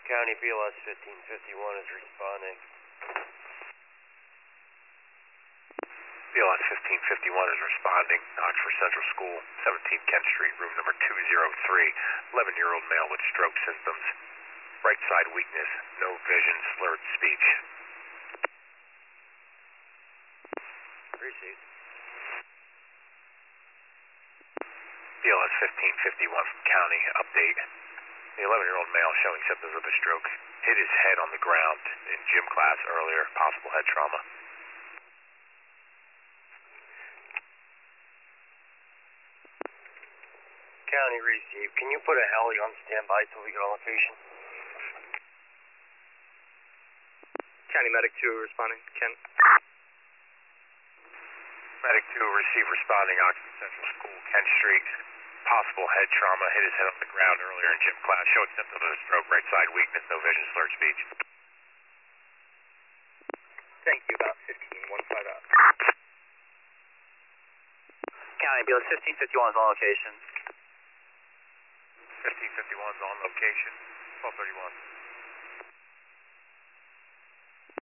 County BLS 1551 is responding. BLS 1551 is responding. Oxford Central School, 17 Kent Street, room number 203. 11-year-old male with stroke symptoms. Right side weakness, no vision, slurred speech. Received. BLS 1551 from County, update. The 11-year-old male showing symptoms of a stroke hit his head on the ground in gym class earlier, possible head trauma. County received. Can you put a heli on standby till we get a location? County Medic 2 responding. Kent. Medic 2 receive responding, Oxford Central School, Kent Street. Possible head trauma, hit his head on the ground earlier in gym class, showing symptoms of a stroke, right side weakness, no vision, slurred speech. Thank you, about 1515 out. County BLS 1551 is on location. 1551 is on location, 1231.